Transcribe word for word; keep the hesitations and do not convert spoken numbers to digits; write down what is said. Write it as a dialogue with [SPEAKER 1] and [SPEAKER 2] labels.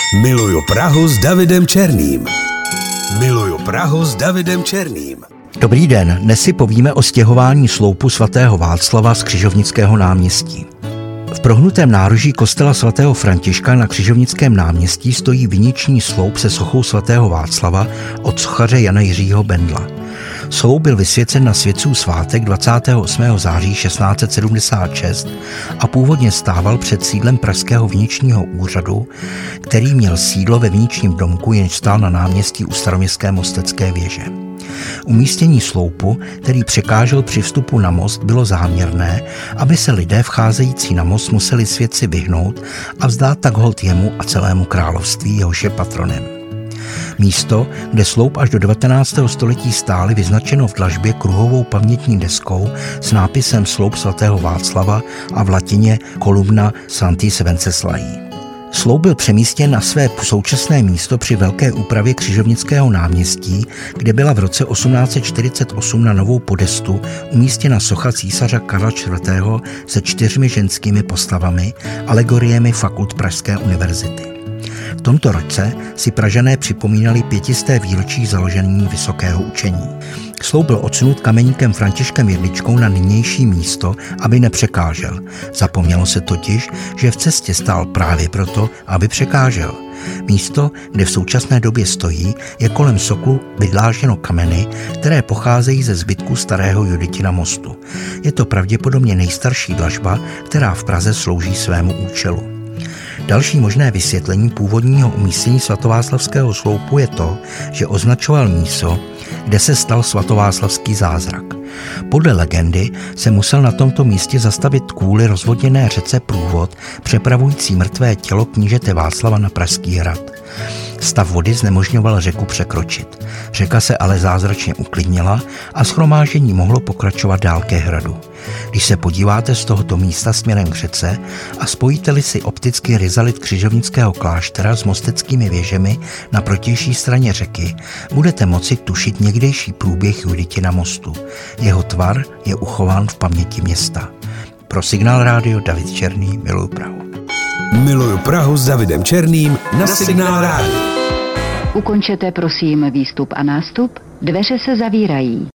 [SPEAKER 1] Miluju Prahu s Davidem Černým. Miluju Prahu s Davidem Černým.
[SPEAKER 2] Dobrý den, dnes si povíme o stěhování sloupu svatého Václava z Křižovnického náměstí. V prohnutém nároží kostela svatého Františka na Křižovnickém náměstí stojí viniční sloup se sochou svatého Václava od sochaře Jana Jiřího Bendla. Sloup byl vysvěcen na světcův svátek dvacátého osmého září šestnáct set sedmdesát šest a původně stával před sídlem pražského viničního úřadu, který měl sídlo ve viničním domku, jenž stál na náměstí u staroměstské Mostecké věže. Umístění sloupu, který překážel při vstupu na most, bylo záměrné, aby se lidé vcházející na most museli světci vyhnout a vzdát tak hold jemu a celému království, jehož je patronem. Místo, kde sloup až do devatenáctého století stály, vyznačeno v dlažbě kruhovou pamětní deskou s nápisem Sloup svatého Václava a v latině Columna Sanctis Wenceslavi. Sloup byl přemístěn na své současné místo při velké úpravě Křižovnického náměstí, kde byla v roce osmnáct set čtyřicet osm na novou podestu umístěna socha císaře Karla čtvrtého se čtyřmi ženskými postavami, alegoriemi fakult Pražské univerzity. V tomto roce si Pražané připomínali pětisté výročí založení Vysokého učení. Sloup byl odsunut kameníkem Františkem Jedličkou na nynější místo, aby nepřekážel. Zapomnělo se totiž, že v cestě stál právě proto, aby překážel. Místo, kde v současné době stojí, je kolem soklu vydlážděno kameny, které pocházejí ze zbytků starého Juditina mostu. Je to pravděpodobně nejstarší dlažba, která v Praze slouží svému účelu. Další možné vysvětlení původního umístění svatováclavského sloupu je to, že označoval místo, kde se stal svatováclavský zázrak. Podle legendy se musel na tomto místě zastavit kvůli rozvodněné řece průvod přepravující mrtvé tělo knížete Václava na Pražský hrad. Stav vody znemožňoval řeku překročit. Řeka se ale zázračně uklidnila a shromáždění mohlo pokračovat dál ke hradu. Když se podíváte z tohoto místa směrem k řece a spojíte-li si opticky rizalit Křižovnického kláštera s mosteckými věžemi na protější straně řeky, budete moci tušit někdejší průběh Juditina mostu. Jeho tvar je uchován v paměti města. Pro Signál rádio David Černý, miluju Prahu.
[SPEAKER 1] Miluju Prahu s Davidem Černým na Signál rádio.
[SPEAKER 3] Ukončete prosím výstup a nástup, dveře se zavírají.